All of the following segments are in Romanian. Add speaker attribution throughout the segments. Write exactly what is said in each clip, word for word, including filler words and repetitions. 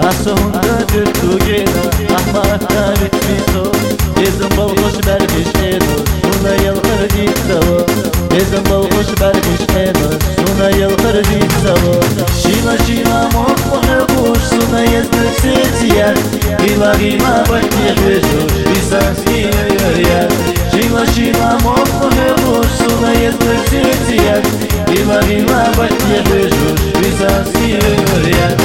Speaker 1: Asonda Türkugena Ahmak David Mito Ezim balgoş bergiş eno Suna yılgır ditsavu Ezim balgoş bergiş eno Suna yılgır ditsavu Şima şima mokmana kuş Suna yezdir setiyer Gila gila bakye bejuş Bisanski yöryer Şima şima mokmana kuş Suna yezdir setiyer Gila gila bakye bejuş Bisanski yöryer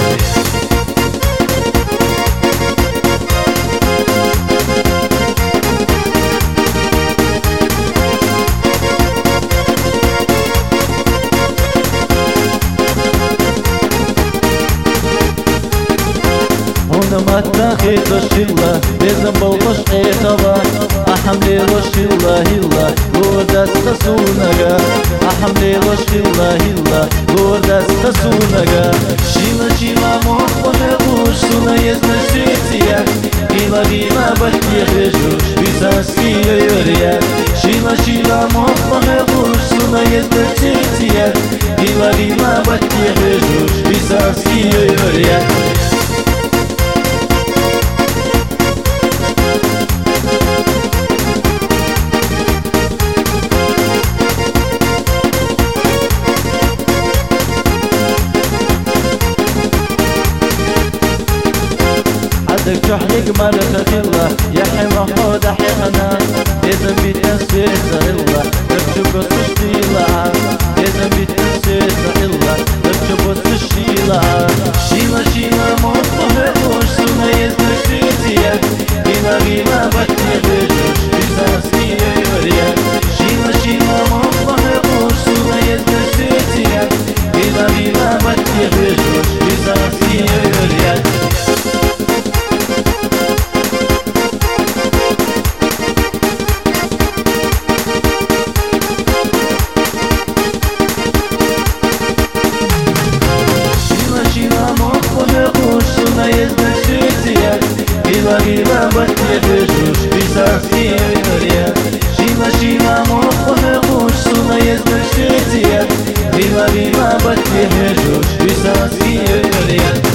Speaker 1: Matta khito shilla bezam balgosh ekhava ahamle lo shilla hilla gordas tasunaga ahamle lo shilla hilla gordas tasunaga shila shila mokhone bush suna yezna shitiya gila gila bakye bejush bisanski yörya shila shila mokhone bush suna yezna shitiya gila gila bakye bejush bisanski yörya تحلق مالك الله يا حما خود حقنا إذا بتنسيت الله تكتب تشتيلا إذا بتنسيت الله تكتب تشتيلا شيلا شيلا مطمئ وش سنة يزنسيتيا إلا غيما بكي بجوش بساسكي يوريا شيلا شيلا مطمئ وش سنة يزنسيتيا إلا غيما بكي بجوش بساسكي يوريا Gila gila bakye bejush bisanski yörya Shila shila mokhone bush suna yezna shetiya Gila gila bakye bejush bisanski yörya